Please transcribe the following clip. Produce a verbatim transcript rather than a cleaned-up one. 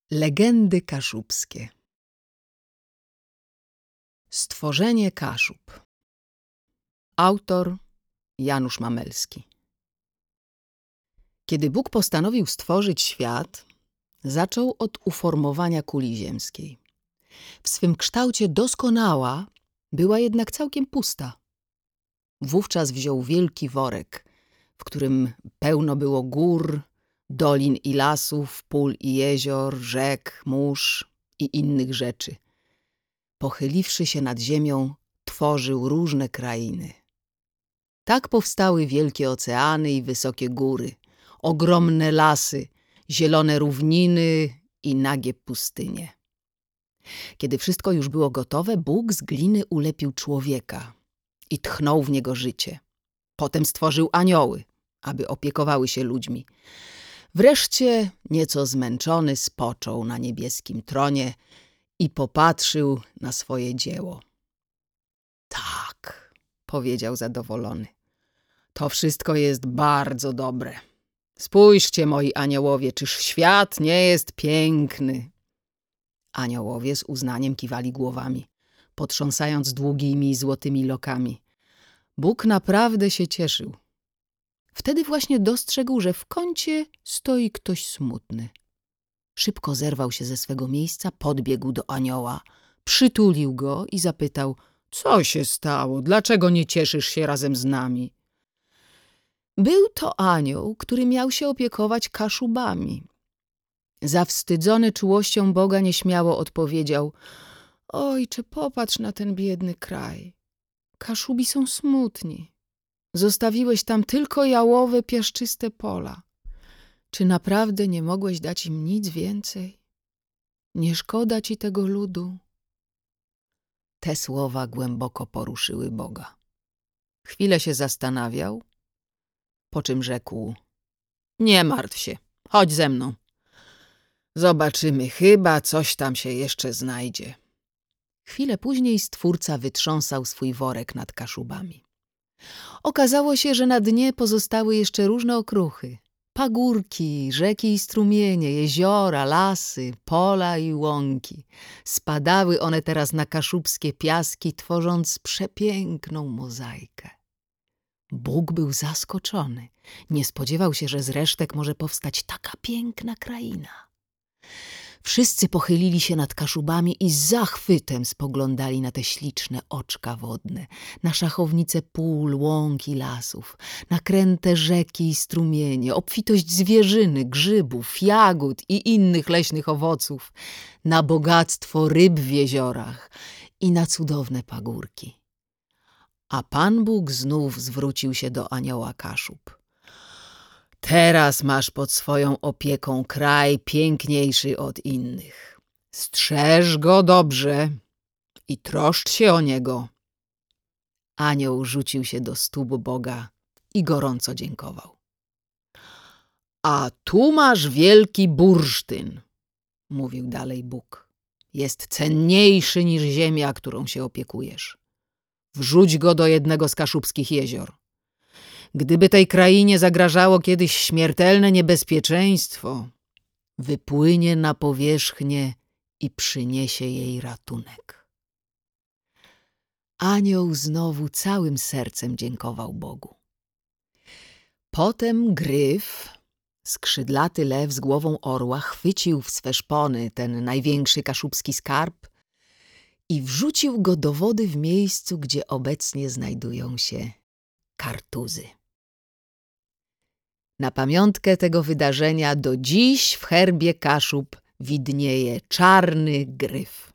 Legendy kaszubskie. Stworzenie Kaszub. Autor Janusz Mamelski. Kiedy Bóg postanowił stworzyć świat, zaczął od uformowania kuli ziemskiej. W swym kształcie doskonała była jednak całkiem pusta. Wówczas wziął wielki worek, w którym pełno było gór, dolin i lasów, pól i jezior, rzek, mórz i innych rzeczy. Pochyliwszy się nad ziemią, tworzył różne krainy. Tak powstały wielkie oceany i wysokie góry, ogromne lasy, zielone równiny i nagie pustynie. Kiedy wszystko już było gotowe, Bóg z gliny ulepił człowieka i tchnął w niego życie. Potem stworzył anioły, aby opiekowały się ludźmi. Wreszcie, nieco zmęczony, spoczął na niebieskim tronie i popatrzył na swoje dzieło. Tak, powiedział zadowolony. To wszystko jest bardzo dobre. Spójrzcie, moi aniołowie, czyż świat nie jest piękny? Aniołowie z uznaniem kiwali głowami, potrząsając długimi, złotymi lokami. Bóg naprawdę się cieszył. Wtedy właśnie dostrzegł, że w kącie stoi ktoś smutny. Szybko zerwał się ze swego miejsca, podbiegł do anioła, przytulił go i zapytał: co się stało? Dlaczego nie cieszysz się razem z nami? Był to anioł, który miał się opiekować Kaszubami. Zawstydzony czułością Boga nieśmiało odpowiedział: ojcze, popatrz na ten biedny kraj. Kaszubi są smutni. Zostawiłeś tam tylko jałowe, piaszczyste pola. Czy naprawdę nie mogłeś dać im nic więcej? Nie szkoda ci tego ludu? Te słowa głęboko poruszyły Boga. Chwilę się zastanawiał, po czym rzekł: nie martw się, chodź ze mną. Zobaczymy, chyba coś tam się jeszcze znajdzie. Chwilę później Stwórca wytrząsał swój worek nad Kaszubami. Okazało się, że na dnie pozostały jeszcze różne okruchy. Pagórki, rzeki i strumienie, jeziora, lasy, pola i łąki. Spadały one teraz na kaszubskie piaski, tworząc przepiękną mozaikę. Bóg był zaskoczony. Nie spodziewał się, że z resztek może powstać taka piękna kraina. Wszyscy pochylili się nad Kaszubami i z zachwytem spoglądali na te śliczne oczka wodne, na szachownice pól, łąk i lasów, na kręte rzeki i strumienie, obfitość zwierzyny, grzybów, jagód i innych leśnych owoców, na bogactwo ryb w jeziorach i na cudowne pagórki. A Pan Bóg znów zwrócił się do anioła Kaszub. Teraz masz pod swoją opieką kraj piękniejszy od innych. Strzeż go dobrze i troszcz się o niego. Anioł rzucił się do stóp Boga i gorąco dziękował. A tu masz wielki bursztyn, mówił dalej Bóg. Jest cenniejszy niż ziemia, którą się opiekujesz. Wrzuć go do jednego z kaszubskich jezior. Gdyby tej krainie zagrażało kiedyś śmiertelne niebezpieczeństwo, wypłynie na powierzchnię i przyniesie jej ratunek. Anioł znowu całym sercem dziękował Bogu. Potem Gryf, skrzydlaty lew z głową orła, chwycił w swe szpony ten największy kaszubski skarb i wrzucił go do wody w miejscu, gdzie obecnie znajdują się Kartuzy. Na pamiątkę tego wydarzenia do dziś w herbie Kaszub widnieje czarny gryf.